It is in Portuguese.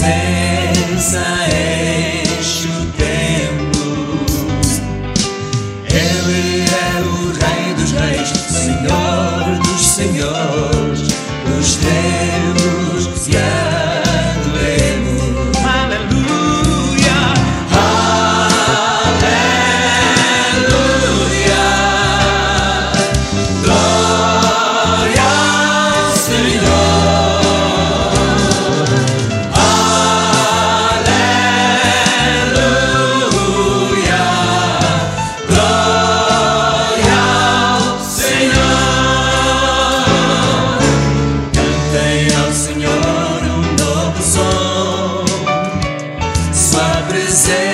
presença enche o templo. Ele é o Rei dos Reis, Senhor dos Senhores, dos tempos e adoremos. Aleluia, aleluia, glória ao Senhor. Aleluia, glória ao Senhor. Cantem ao Senhor um novo som, sua presença